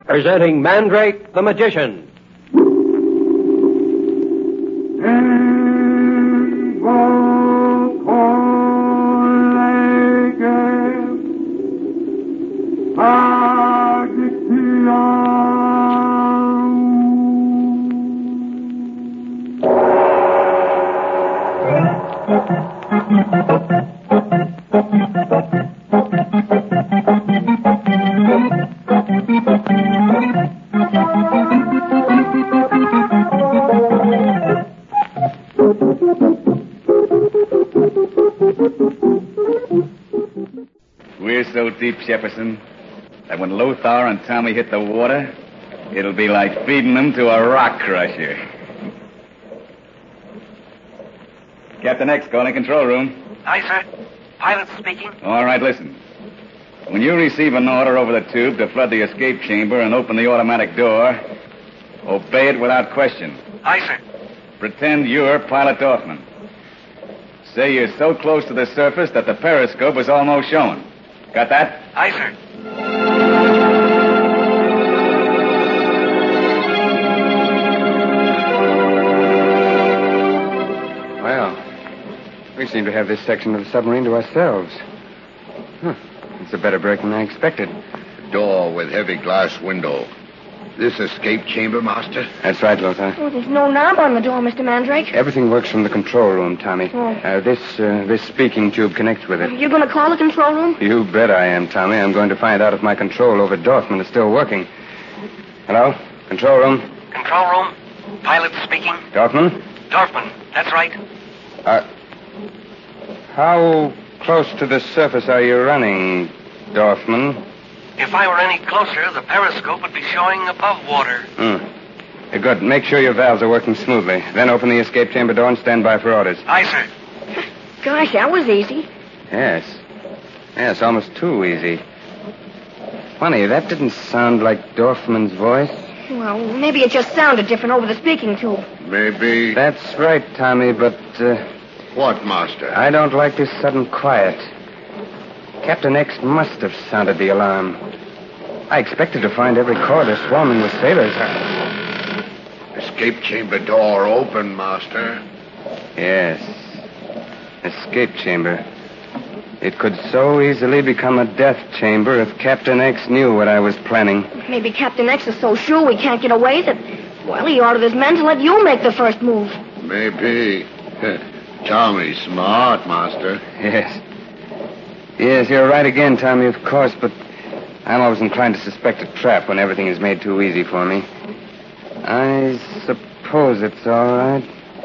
Presenting Mandrake the Magician. We're so deep, Jefferson, that when Lothar and Tommy hit the water, it'll be like feeding them to a rock crusher. Captain X, calling control room. Aye, sir. Pilot speaking. All right, listen. When you receive an order over the tube to flood the escape chamber and open the automatic door, obey it without question. Aye, sir. Pretend you're Pilot Dorfman. Say you're so close to the surface that the periscope is almost showing. Got that? Aye, sir. Well, we seem to have this section of the submarine to ourselves. It's a better break than I expected. Door with heavy glass window. This escape chamber, Master? That's right, Lothar. Oh, there's no knob on the door, Mr. Mandrake. Everything works from the control room, Tommy. Oh. This speaking tube connects with it. You're going to call the control room? You bet I am, Tommy. I'm going to find out if my control over Dorfman is still working. Hello? Control room? Control room. Pilot speaking. Dorfman? Dorfman, that's right. How close to the surface are you running, Dorfman? If I were any closer, the periscope would be showing above water. Good. Make sure your valves are working smoothly. Then open the escape chamber door and stand by for orders. Aye, sir. Gosh, that was easy. Yes, almost too easy. Funny, that didn't sound like Dorfman's voice. Well, maybe it just sounded different over the speaking tube. Maybe. That's right, Tommy, but What, Master? I don't like this sudden quiet. Captain X must have sounded the alarm. I expected to find every corridor swarming with sailors. Escape chamber door open, Master. Yes. Escape chamber. It could so easily become a death chamber if Captain X knew what I was planning. Maybe Captain X is so sure we can't get away that, well, he ordered his men to let you make the first move. Maybe. Tommy's smart, Master. Yes, you're right again, Tommy, of course, but I'm always inclined to suspect a trap when everything is made too easy for me. I suppose it's all right.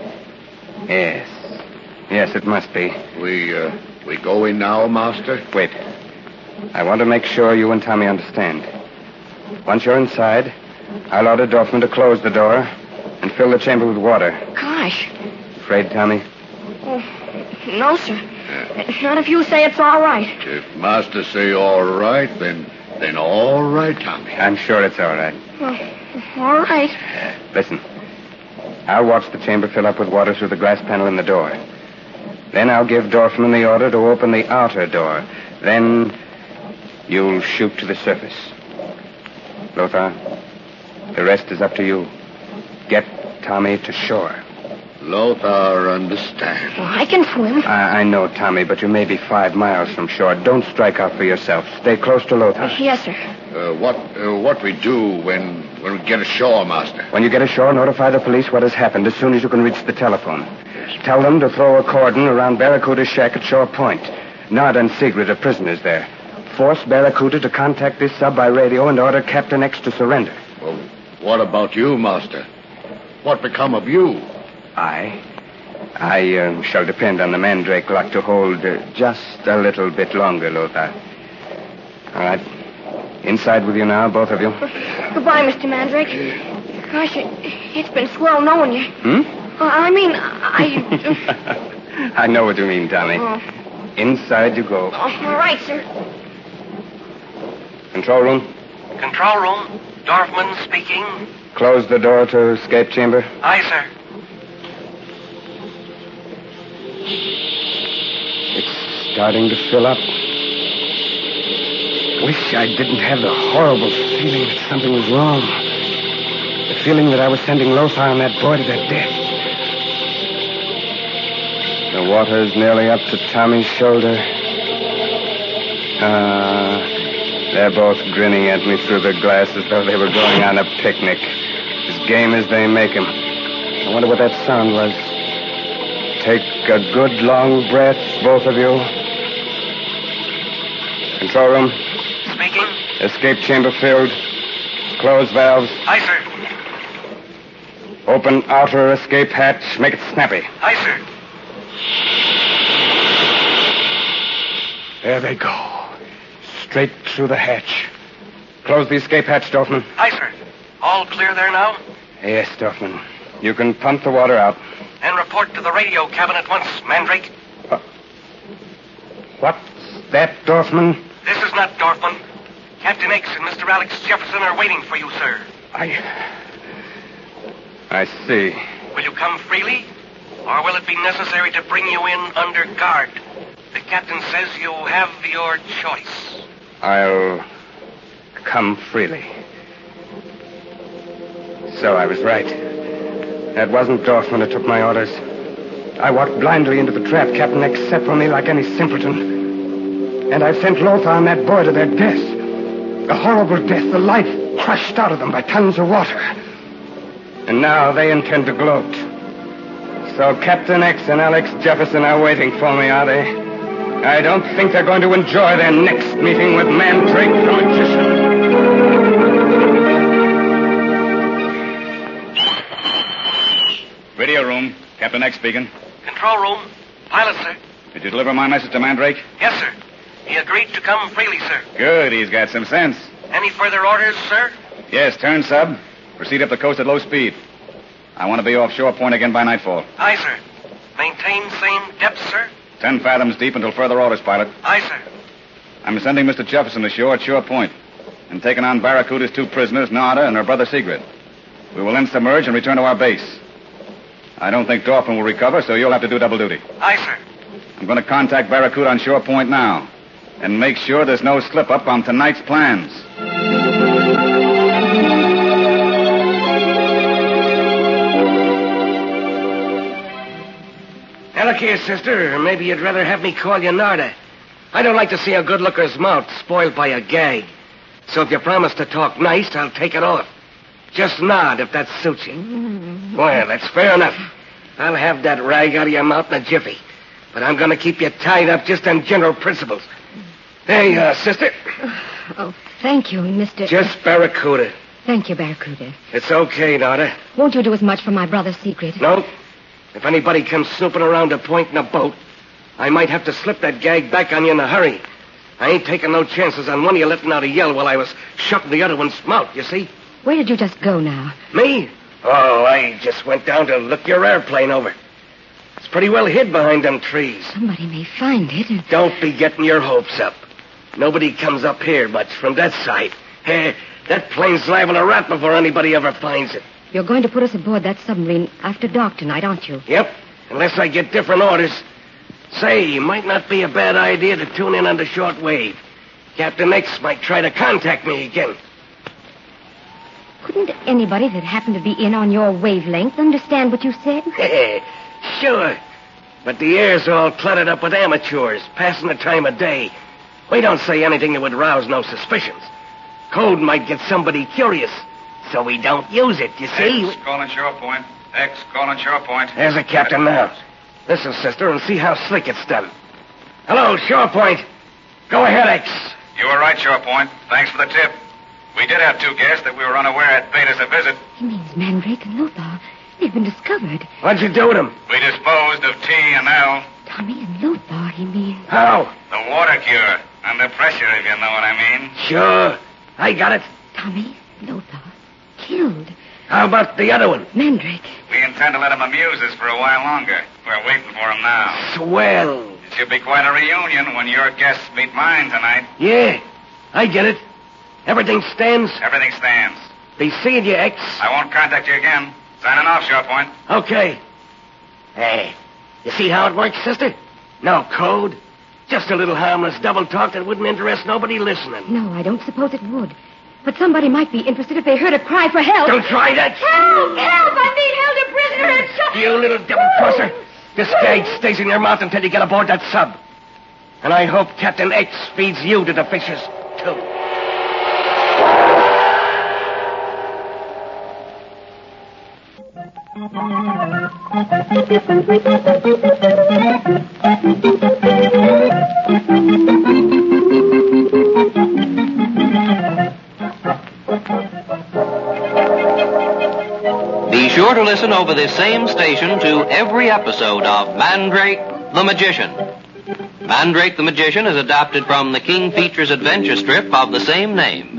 Yes, it must be. We go in now, Master? Wait. I want to make sure you and Tommy understand. Once you're inside, I'll order Dorfman to close the door and fill the chamber with water. Gosh. Afraid, Tommy? Oh, no, sir. Not if you say it's all right. If Master say all right, then all right, Tommy. I'm sure it's all right. Well, all right. Listen. I'll watch the chamber fill up with water through the glass panel in the door. Then I'll give Dorfman the order to open the outer door. Then you'll shoot to the surface. Lothar, the rest is up to you. Get Tommy to shore. Lothar understands. Well, I can swim. I know, Tommy, but you may be 5 miles from shore. Don't strike out for yourself. Stay close to Lothar. Yes, sir. What we do when we get ashore, Master? When you get ashore, notify the police what has happened as soon as you can reach the telephone. Tell them to throw a cordon around Barracuda's shack at Shore Point. Nod and Sigrid are prisoners there. Force Barracuda to contact this sub by radio and order Captain X to surrender. Well, what about you, Master? What become of you? I shall depend on the Mandrake lock to hold just a little bit longer, Lothar. All right. Inside with you now, both of you. Goodbye, Mr. Mandrake. Gosh, it's been swell knowing you. I know what you mean, Tommy. Oh. Inside you go. Oh, all right, sir. Control room. Control room. Dorfman speaking. Close the door to escape chamber. Aye, sir. It's starting to fill up. wish I didn't have the horrible feeling that something was wrong. The feeling that I was sending Lothar and that boy to their death. The water's nearly up to Tommy's shoulder. They're both grinning at me through the glass as though they were going on a picnic. As game as they make 'em. I wonder what that sound was. Take a good long breath, both of you. Control room. Speaking. Escape chamber filled. Close valves. Aye, sir. Open outer escape hatch. Make it snappy. Aye, sir. There they go. Straight through the hatch. Close the escape hatch, Dorfman. Aye, sir. All clear there now? Yes, Dorfman. You can pump the water out. And report to the radio cabin at once, Mandrake. What's that, Dorfman? This is not Dorfman. Captain X and Mr. Alex Jefferson are waiting for you, sir. I see. Will you come freely? Or will it be necessary to bring you in under guard? The captain says you have your choice. I'll come freely. So I was right. That wasn't Dorfman who took my orders. I walked blindly into the trap Captain X set for me like any simpleton. And I've sent Lothar and that boy to their death. A horrible death, the life crushed out of them by tons of water. And now they intend to gloat. So Captain X and Alex Jefferson are waiting for me, are they? I don't think they're going to enjoy their next meeting with Mandrake the Magician. Radio room. Captain X speaking. Control room. Pilot, sir. Did you deliver my message to Mandrake? Yes, sir. He agreed to come freely, sir. Good. He's got some sense. Any further orders, sir? Yes, turn sub. Proceed up the coast at low speed. I want to be off Shore Point again by nightfall. Aye, sir. Maintain same depth, sir? 10 fathoms deep until further orders, pilot. Aye, sir. I'm sending Mr. Jefferson ashore at Shore Point and taking on Barracuda's 2 prisoners, Narda and her brother Sigrid. We will then submerge and return to our base. I don't think Dorfman will recover, so you'll have to do double duty. Aye, sir. I'm going to contact Barracuda on Shore Point now and make sure there's no slip-up on tonight's plans. Now, look here, sister. Maybe you'd rather have me call you Narda. I don't like to see a good looker's mouth spoiled by a gag. So if you promise to talk nice, I'll take it off. Just nod if that suits you. Well, that's fair enough. I'll have that rag out of your mouth in a jiffy. But I'm going to keep you tied up just on general principles. Hey, sister. Oh, thank you, Mr. Just Barracuda. Thank you, Barracuda. It's okay, Narda. Won't you do as much for my brother's secret? No. If anybody comes snooping around a point in a boat, I might have to slip that gag back on you in a hurry. I ain't taking no chances on one of you letting out a yell while I was shutting the other one's mouth, you see? Where did you just go now? Me? Oh, I just went down to look your airplane over. It's pretty well hid behind them trees. Somebody may find it. Don't be getting your hopes up. Nobody comes up here much from that side. That plane's liable to rot before anybody ever finds it. You're going to put us aboard that submarine after dark tonight, aren't you? Yep, unless I get different orders. Say, might not be a bad idea to tune in on the short wave. Captain X might try to contact me again. Couldn't anybody that happened to be in on your wavelength understand what you said? Sure. But the air's all cluttered up with amateurs, passing the time of day. We don't say anything that would rouse no suspicions. Code might get somebody curious, so we don't use it, you see? X calling Shore Point. X calling Shore Point. There's the captain now. Listen, sister, and see how slick it's done. Hello, Shore Point. Go ahead, X. You were right, Shore Point. Thanks for the tip. We did have 2 guests that we were unaware had paid us a visit. He means Mandrake and Lothar. They've been discovered. What'd you do with them? We disposed of T and L. Tommy and Lothar, he means. How? The water cure. Under pressure, if you know what I mean. Sure. I got it. Tommy, Lothar, killed. How about the other one? Mandrake. We intend to let him amuse us for a while longer. We're waiting for him now. Swell. It should be quite a reunion when your guests meet mine tonight. Yeah, I get it. Everything stands? Everything stands. Be seeing you, X. I won't contact you again. Signing off, Shore Point. Okay. Hey, you see how it works, sister? No code, Just a little harmless double talk that wouldn't interest nobody listening. No, I don't suppose it would. But somebody might be interested if they heard a cry for help. Don't try that. Help! Help! I'm being held a prisoner and shot. You little double-crosser. This gag stays in your mouth until you get aboard that sub. And I hope Captain X feeds you to the fishes, too. Be sure to listen over this same station to every episode of Mandrake the Magician. Mandrake the Magician is adapted from the King Features adventure strip of the same name.